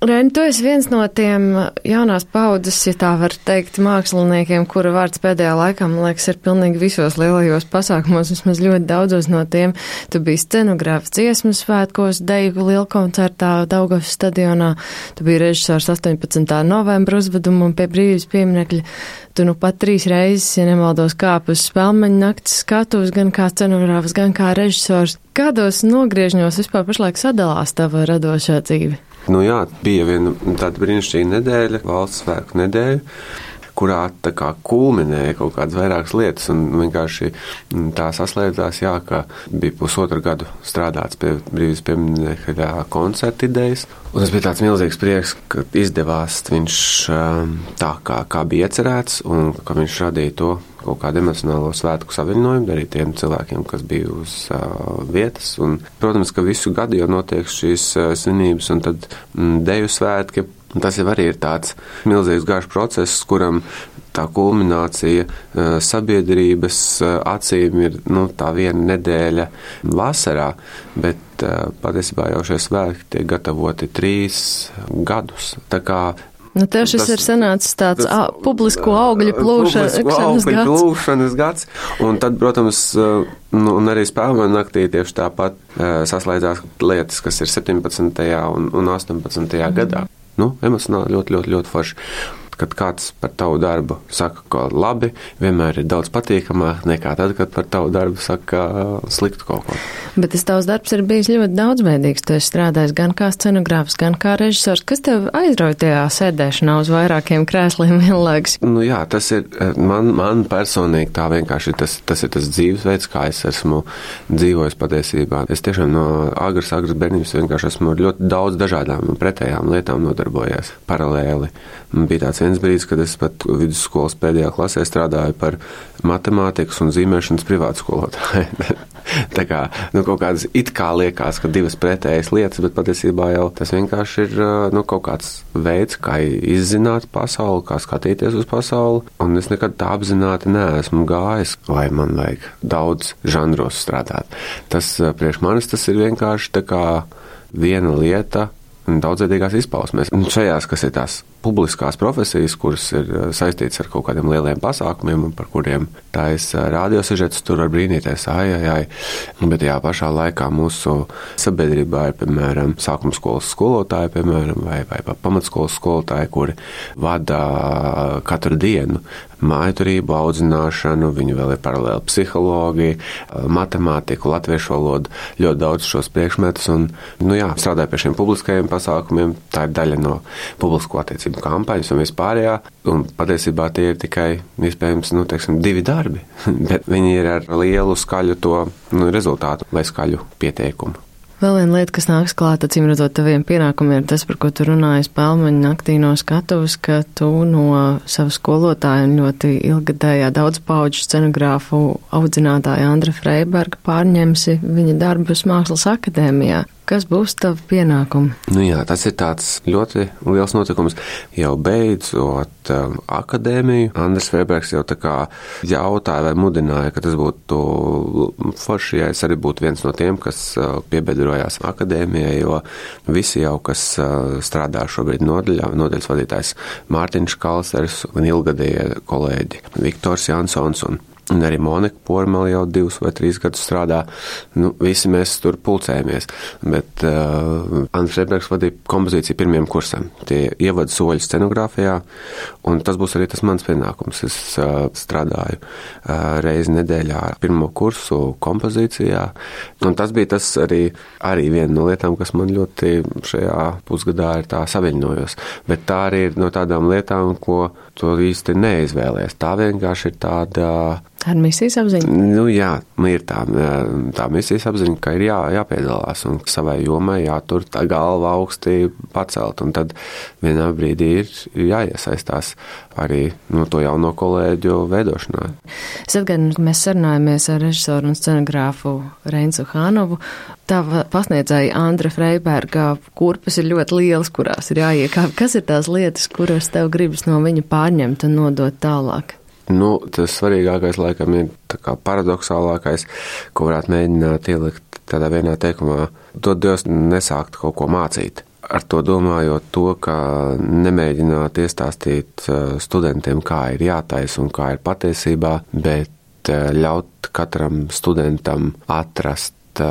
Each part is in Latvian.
Reini, tu esi viens no tiem jaunās paudzes, ja tā var teikt, māksliniekiem, kura vārds pēdējā laikā, man liekas, ir pilnīgi visos lielajos pasākumos, vismaz ļoti daudzos no tiem. Tu biji scenogrāfs dziesmu svētkos, deju lielkoncertā Daugavas stadionā, tu biji režisors 18. novembra uzvedumam pie Brīvības pieminekļa. Tu nu pat 3 reizes, ja nemaldos, kāpu uz Spēlmeņa nakts skatuves, gan kā scenogrāfs, gan kā režisors. Kādos nogriežņos vispār pašlaik sadalās tava radošā dzīve? Nu jā, bija viena tāda brīnišķīga nedēļa, valsts svētku nedēļa, kurā tā kā kulminēja kaut kādas vairākas lietas un vienkārši tā saslēdzās, jā, ka bija 1,5 gadu strādāts pie Brīvības pieminekļa koncerta idejas. Un tas bija tāds milzīgs prieks, ka izdevās viņš tā, kā bija iecerēts un ka viņš radīja to kaut kādu emocionālo svētku saviņojumu arī tiem cilvēkiem, kas bija uz vietas. Un, protams, ka visu gadu jau notiek šīs svinības un tad deju svētki. Un tas jau arī ir tāds milzīgs garš process, kuram tā kulminācija sabiedrības acīm ir tā viena nedēļa vasarā, bet patiesībā jau šie svētki tiek gatavoti 3 gadus. Tā kā nu, tev šis ir sanācis tāds publisko augļu plūšanas gads. Un tad, protams, un arī Spēlmeņa naktī tieši tāpat saslēdzās lietas, kas ir 17. un 18. gadā. Emocionāli ļoti forši. Kad kāds par tavu darbu saka, ka labi, vienmēr ir daudz patīkamāk nekā tad, kad par tavu darbu saka sliktu kaut ko. Bet tas tavs darbs ir bijis ļoti daudzveidīgs. Tu esi strādājis gan kā scenogrāfs, gan kā režisors. Kas tev aizrauja tajā sēdēšanā uz vairākiem krēsliem vienlaikus? Jā, tas ir man personīgi tā vienkārši tas ir tas dzīvesveids, kā es esmu dzīvojis patiesībā. Es tiešām no agras bērnības vienkārši esmu ar ļoti daudz dažādām pretējām lietām nodarbojies paralēli. Bija tāds viens brīdis, kad es pat vidusskolas pēdējā klasē strādāju par matemātikas un zīmēšanas privātskolotāju. Tā kā, kaut kādas it kā liekas, ka divas pretējas lietas, bet patiesībā jau tas vienkārši ir, kaut kāds veids, kā izzināt pasauli, kā skatīties uz pasauli, un es nekad tā apzināti neesmu gājis, lai man vajag daudz žanros strādāt. Tas priekš manis tas ir vienkārši tā kā viena lieta, daudzveidīgās izpausmēs. Un šajās, kas ir tās publiskās profesijas, kuras ir saistītas ar kaut kādiem lieliem pasākumiem un par kuriem taisa rādiosužets, tur var brīnīties, bet jā, pašā laikā mūsu sabiedrībā ir, piemēram, sākumskolas skolotāji, piemēram, vai pamatskolas skolotāji, kuri vada katru dienu mājturību, audzināšanu, viņi vēl ir paralēli psihologi, matemātiku, latviešu valodu, ļoti daudz šos priekšmetus un, strādāju pie šiem publiskajiem pasākumiem, tā ir daļa no publisko attiecību kampaņas un vispārējā, un patiesībā tie ir tikai, iespējams, 2 darbi, bet viņi ir ar lielu skaļu to rezultātu vai skaļu pieteikumu. Vēl viena lieta, kas nāks klāt, acīm redzot, taviem pienākumiem, ir tas, par ko tu runāji Spēlmeņa naktī no skatuves, ka tu no sava skolotāja un ļoti ilgadējā daudzpaudžu scenogrāfu audzinātāja Andra Freiberga pārņemsi viņa darbus Mākslas akadēmijā. Kas būs tavi pienākumi? Jā, tas ir tāds ļoti liels notikums. Jau beidzot akadēmiju, Andris Freibergs jau tā kā jautāja vai mudināja, ka tas būtu forši, ja es arī būtu viens no tiem, kas piebiedrojās akadēmijai, jo visi jau, kas strādā šobrīd nodaļas vadītājs Mārtiņš Kalsers un ilgadējie kolēģi Viktors Jansons un arī Monika Pormela jau 2 vai 3 gadus strādā. Visi mēs tur pulcējamies, bet Andris Freibergs vadīja kompozīciju pirmiem kursam. Tie ievada soļi scenogrāfijā, un tas būs arī tas mans pienākums. Es strādāju reizi nedēļā pirmo kursu kompozīcijā, un tas bija tas arī viena no lietām, kas man ļoti šajā pusgadā ir tā saviņojos. Bet tā arī ir no tādām lietām, ko to īsti neizvēlēs. Tā vienkārši ir tāda... Tā ir misijas apziņa? Jā, ir tā misijas apziņa, ka ir jāpiedalās un savai jomai jātur tā galva augstī pacelt, un tad vienā brīdī ir jāiesaistās arī to jauno kolēģu veidošanā. Es atgādinu, ka mēs sarunājamies ar režisoru un scenogrāfu Reinsu Hānovu. Tava pasniedzēja Andra Freiberga kurpes ir ļoti lielas, kurās ir jāiekāp. Kas ir tās lietas, kuras tev gribas no viņa pārņemt un nodot tālāk? Tas svarīgākais laikam ir tā kā paradoxālākais, ko varētu mēģināt ielikt tādā vienā teikumā. Dod Dievs nesākt kaut ko mācīt. ar to domājot to, ka nemēģināt iestāstīt studentiem, kā ir jātaisa un kā ir patiesībā, bet ļaut katram studentam atrast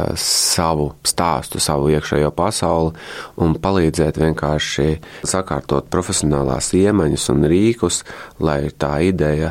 savu stāstu, savu iekšējo pasauli un palīdzēt vienkārši sakārtot profesionālās iemaņas un rīkus, lai tā ideja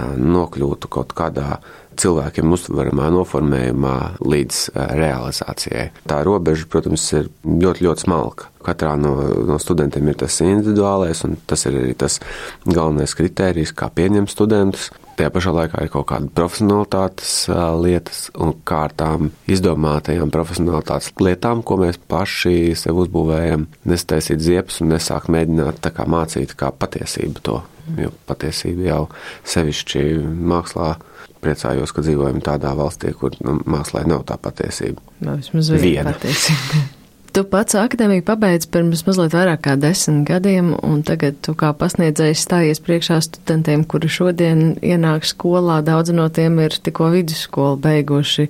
nokļūtu kaut kādā cilvēkiem uztveramā noformējumā līdz realizācijai. Tā robeža, protams, ir ļoti, ļoti smalka. Katrā no studentiem ir tas individuālais, un tas ir arī tas galvenais kritērijs, kā pieņemt studentus. Tajā pašā laikā ir kaut kāda profesionalitātes lietas, un kā ar tām izdomātajām profesionalitātes lietām, ko mēs paši sev uzbūvējam, nestaisīt ziepes un nesākt mēģināt tā kā mācīt kā patiesību to. Jo patiesība jau sevišķi mākslā. Priecājos, ka dzīvojam tādā valstī, kur mākslā nav tā patiesība. Vismaz viena patiesība. Tu pats akadēmiju pabeidz pirms mazliet vairāk kā 10 gadiem, un tagad tu kā pasniedzējs stājies priekšā studentiem, kuri šodien ienāk skolā. Daudzi no tiem ir tikko vidusskolu beiguši,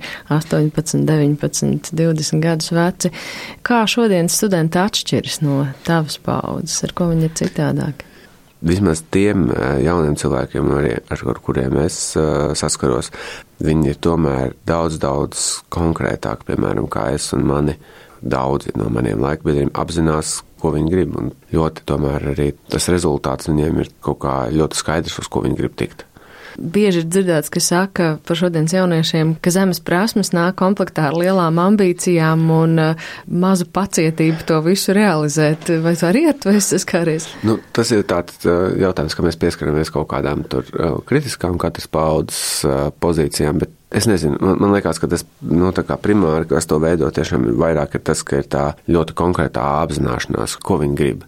18, 19, 20 gadus veci. Kā šodien studenti atšķiras no tavas paaudzes, ar ko viņi ir citādāki? Vismaz tiem jauniem cilvēkiem, ar kuriem es saskaros, viņi ir tomēr daudz konkrētāk, piemēram, kā es un mani. Daudzi no maniem laikbiedriem apzinās, ko viņi grib, un ļoti tomēr arī tas rezultāts viņiem ir kaut kā ļoti skaidrs, uz ko viņi grib tikt. Bieži ir dzirdēts, ka saka par šodienas jauniešiem, ka zemes prasmes nāk komplektā ar lielām ambīcijām un mazu pacietību to visu realizēt. Vai tu arī ar to esi saskāries? Tas ir tāds jautājums, ka mēs pieskaramies kaut kādām tur kritiskām katras paaudzes pozīcijām, bet es nezinu, man liekas, ka tas, tā kā primāri, kas to veido, tiešām ir vairāk ir tas, ka ir tā ļoti konkrētā apzināšanās, ko viņi grib.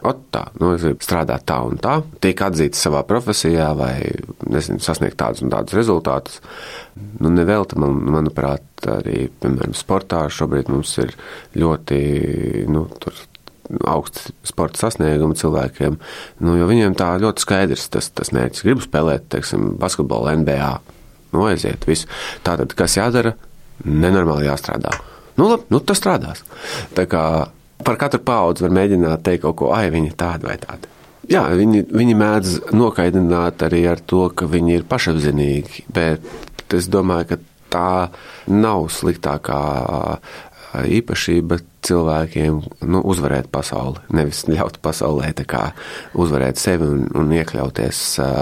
Es gribu strādāt tā un tā, tiek atzīts savā profesijā vai, sasniegt tādus un tādus rezultātus. Nevelti, manuprāt, arī, piemēram, sportā šobrīd mums ir ļoti, augsti sporta sasniegumi cilvēkiem, jo viņiem tā ļoti skaidrs tas mērķis. Gribu spēlēt, basketbolu NBA. Aiziet visu. Tātad, kas jādara? Nenormāli jāstrādā. Labi, tas strādās. Tā kā par katru paudzi var mēģināt teikt kaut ko, viņi tādi vai tādi. Jā, viņi mēdz nokaidināt arī ar to, ka viņi ir pašapzinīgi, bet es domāju, ka tā nav sliktākā īpašība cilvēkiem uzvarēt pasauli, nevis ļaut pasaulē tā kā uzvarēt sevi un iekļauties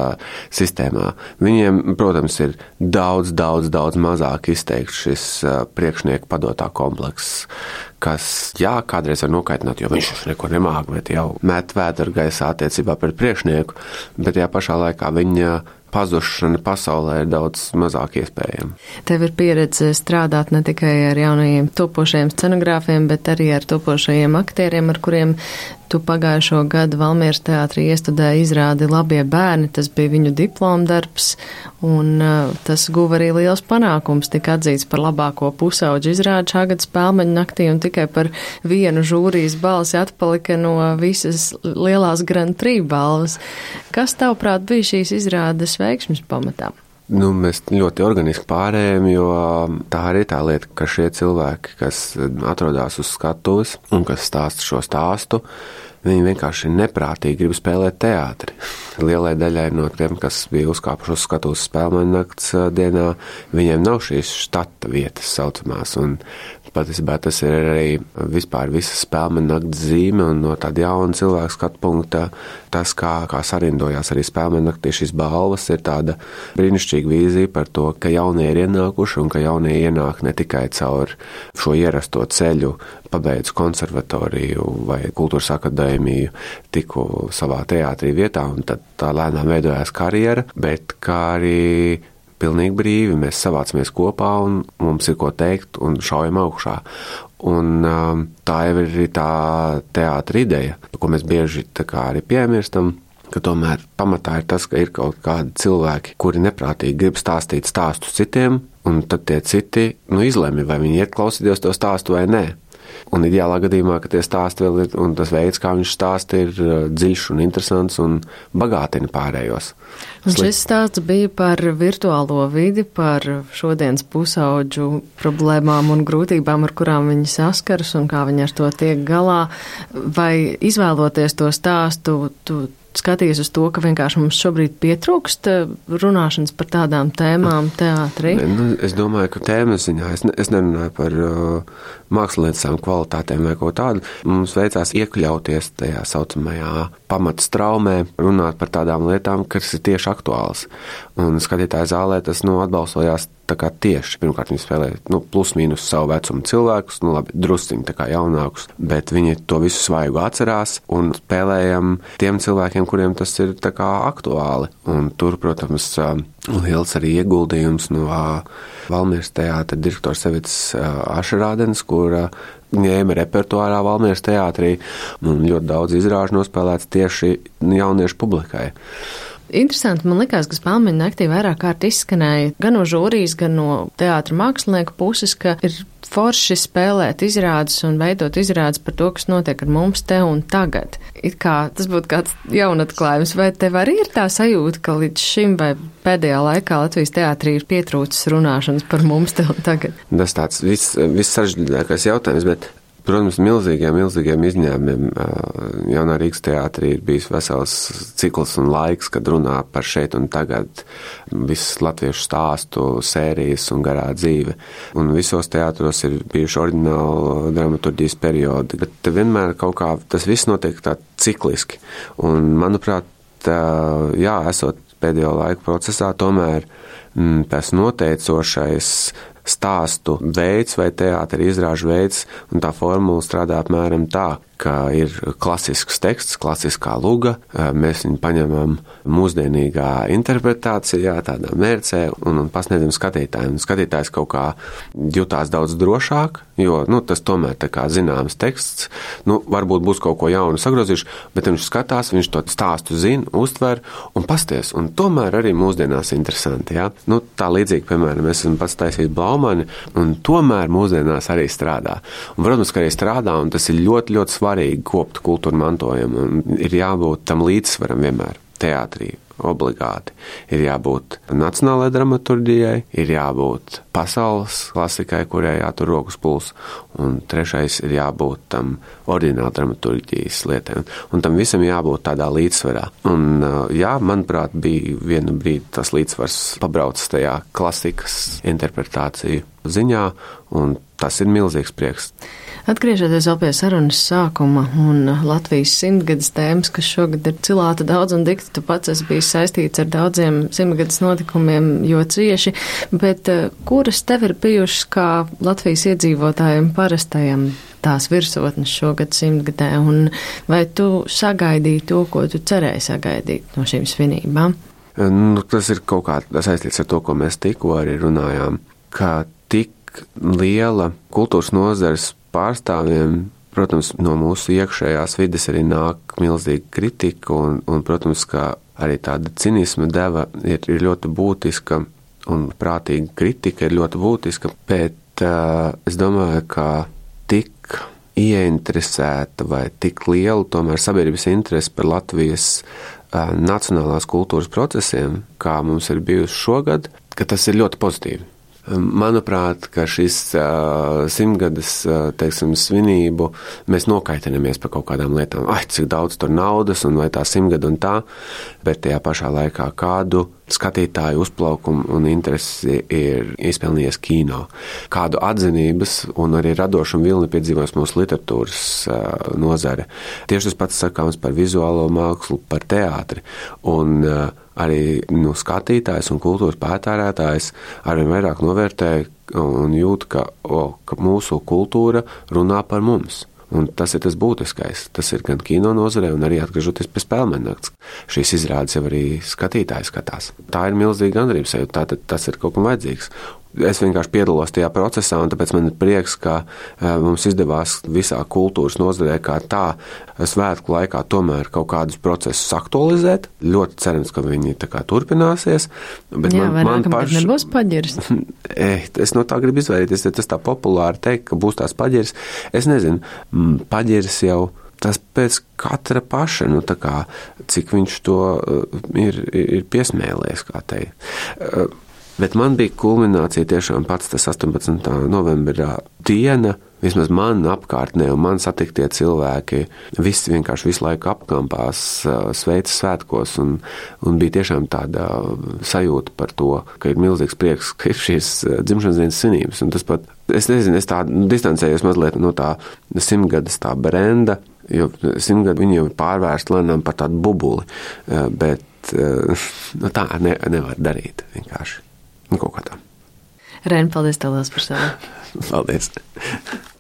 sistēmā. Viņiem, protams, ir daudz mazāk izteikts šis priekšnieku padotā komplekss, kas, kādreiz var nokaitināt, jo viņš neko nemāk, bet jau met vēdru gaisā attiecībā pret priekšnieku, bet tajā pašā laikā viņa pazušana pasaulē ir daudz mazāk iespējama. Tev ir pieredze strādāt ne tikai ar jaunajiem topošajiem scenogrāfiem, bet arī ar topošajiem aktieriem, ar kuriem tu pagājušo gadu Valmieras teātrī iestudēji izrādi Labie bērni. Tas bija viņu diplomdarbs, un tas guva arī liels panākums. Tika atzīts par labāko pusauģu izrādi šā gada Spēlmeņu naktī, un tikai par vienu žūrijas balsi atpalika no visas lielās Grand Prix balvas. Kas tavuprāt bija šīs izrādes veiksmes pamatā? Mēs ļoti organiski pārējām, jo tā arī tā lieta, ka šie cilvēki, kas atrodas uz skatuves un kas stāsta šo stāstu, viņi vienkārši neprātīgi grib spēlēt teātri. Lielai daļai no tiem, kas bija uzkāpuši uz skatuves Spēlmeņu nakts dienā, viņiem nav šīs štata vietas saucamās, un patiesībā tas ir arī vispār visas Spēlmeņu nakts zīme, un no tāda jauna cilvēka skatu punkta tas, kā sarindojās arī Spēlmeņu naktī šīs balvas, ir tāda brīnišķīga vīzija par to, ka jaunie ir ienākuši un ka jaunie ienāk ne tikai caur šo ierasto ceļu, pabeidzu konservatoriju vai kultūras akadēmiju, tiku savā teātrī vietā un tad tā lēnām veidojās karjera, bet kā arī pilnīgi brīvi mēs savācamies kopā un mums ir ko teikt un šaujam augšā. Un tā jau ir arī tā teātra ideja, ko mēs bieži tā kā arī piemirstam, ka tomēr pamatā ir tas, ka ir kaut kādi cilvēki, kuri neprātīgi grib stāstīt stāstus citiem, un tad tie citi izlemj, vai viņi iet klausīties to stāstu vai nē. Un ideālā gadījumā, ka tie stāsti vēl ir, un tas veids, kā viņš stāsta, ir dziļš un interesants un bagātina pārējos. Un šis stāsts bija par virtuālo vidi, par šodienas pusauģu problēmām un grūtībām, ar kurām viņi saskaras un kā viņi ar to tiek galā. Vai izvēloties to stāstu, tu skaties uz to, ka vienkārši mums šobrīd pietrūkst runāšanas par tādām tēmām teātrī? Es domāju, ka tēmas ziņā es nerunāju par māksliniecām kvalitātēm vai ko tādu. Mums veicās iekļauties tajā saucamajā pamata straumē, runāt par tādām lietām, kas ir tieši aktuāls. Un skatītāju zālē tas atbalsojās tā kā tieši. Pirmkārt, viņi spēlē plus mīnus savu vecumu cilvēkus, labi, drusciņi tā kā jaunākus, bet viņi to visu svaigu atcerās un spēlējam tiem cilvēkiem, kuriem tas ir tā kā aktuāli. Un tur, protams, liels arī ieguldījums no Valmieras teātra direktors Evits Ašerādens, kura ņēma repertuārā Valmieras teātrī un ļoti daudz izrāžu nospēlēts tieši jauniešu publikai. Interesanti, man likās, ka Spēlmeņa naktī vairāk kārt izskanēja gan no žūrijas, gan no teātra mākslinieku puses, ka ir forši spēlēt izrādes un veidot izrādes par to, kas notiek ar mums te un tagad. It kā tas būtu kāds jaunatklājums, vai tev arī ir tā sajūta, ka līdz šim vai pēdējā laikā Latvijas teātrī ir pietrūcis runāšanas par mums te un tagad? Tas tāds viss sarežģītākais jautājums, bet protams, milzīgiem izņēmumiem Jaunā Rīgas teātrī ir bijis vesels cikls un laiks, kad runā par šeit un tagad visas latviešu stāstu sērijas un garā dzīve. Un visos teātros ir bijuši oriģināli dramaturģijas periodi, bet vienmēr kaut kā tas viss notiek tā cikliski. Un, manuprāt, esot pēdējo laiku procesā, tomēr tas noteicošais stāstu veids vai teātra izrāžu veids, un tā formula strādā apmēram tā, ka ir klasisks teksts, klasiskā luga, mēs viņu paņemam mūsdienīgā interpretācijā, tādā mērcē un pasniedzam skatītājiem. Skatītājs kaut kā jutās daudz drošāk, jo tas tomēr tā kā zināms teksts, varbūt būs kaut ko jaunu sagrozījuši, bet viņš skatās, viņš to stāstu zina, uztver un pasties, un tomēr arī mūsdienās interesanti. Ja? Tā līdzīgi, piemēram, es esmu pats taisījis Blaumani, un tomēr mūsdienās arī strādā. Un, protams, ka arī strādā, un tas ir ļoti, ļoti svarīgi kopt kultūra mantojumu, un ir jābūt tam līdzsvaram vienmēr teātrī. Obligāti. Ir jābūt nacionālajai dramaturģijai, ir jābūt pasaules klasikai, kurai jātur rokas puls, un trešais ir jābūt tam oriģināla dramaturģijas lietēm. Un tam visam jābūt tādā līdzsvarā. Un, manuprāt, bija vienu brīdi tas līdzsvars pabraucis tajā klasikas interpretāciju ziņā, un tas ir milzīgs prieks. Atgriežoties vēl pie sarunas sākuma un Latvijas 100-gadas tēmas, kas šogad ir cilāta daudz un dikti, tu pats esi bijis saistīts ar daudziem 100-gadas notikumiem, jo cieši, bet kuras tev ir bijušas kā Latvijas iedzīvotājiem parastajiem tās virsotnes šogad 100-gadē, un vai tu sagaidīji to, ko tu cerēji sagaidīt no šīm svinībām? Tas ir kaut kā saistīts ar to, ko mēs tikko arī runājām, ka tik liela kultūras nozares pārstāvjiem, protams, no mūsu iekšējās vides arī nāk milzīga kritika, un protams, ka arī tāda cinisma deva ir ļoti būtiska, un prātīga kritika ir ļoti būtiska, bet es domāju, ka tik ieinteresēta vai tik liela tomēr sabiedrības interese par Latvijas nacionālās kultūras procesiem, kā mums ir bijusi šogad, ka tas ir ļoti pozitīvi. Manuprāt, ka šis 100-gadas, svinību mēs nokaitinamies par kaut kādām lietām. Cik daudz tur naudas un vai tā 100-gada un tā, bet tajā pašā laikā kādu skatītāju uzplaukumu un interesi ir izpelnījies kino. Kādu atzinības un arī radošumu vilni piedzīvos mūsu literatūras nozare. Tieši tas pats sakāms par vizuālo mākslu, par teātri. Un arī skatītājs un kultūras patērētājs arvien vairāk novērtē un jūt, ka mūsu kultūra runā par mums. Un tas ir tas būtiskais. Tas ir gan kino nozarē, un arī atgriežoties pie Spēlmeņa nakts. Šīs izrādes jau arī skatītāji skatās. Tā ir milzīga gandarības sajūta, tātad tas ir kaut kam vajadzīgs. Es vienkārši piedalos tajā procesā, un tāpēc man ir prieks, ka mums izdevās visā kultūras nozarē kā tā svētku laikā tomēr kaut kādus procesus aktualizēt. Ļoti cerams, ka viņi tā kā turpināsies. Bet jā, vai nākamgad nebūs paģirs? Es no tā gribu izvairīties, ja tas tā populāri teikt, ka būs tās paģirs. Es nezinu, paģirs jau tas pēc katra paša, tā kā, cik viņš to ir piesmēlies, kā teikt. Bet man bija kulminācija tiešām pats tas 18. novembrā diena, vismaz man apkārtnē un man satiktie cilvēki, visi vienkārši visu laiku apkampās sveica svētkos un bija tiešām tāda sajūta par to, ka ir milzīgs prieks, ka ir šīs dzimšanas dienas svinības. Un tas pat, es nezinu, es tā distancējos mazliet no tā 100-gadas tā brenda, jo 100-gadu viņi jau ir pārvērst lēnām par tādu bubuli, bet tā nevar darīt vienkārši. Kaut kā tā. Ren, paldies tev liels par savu. Paldies.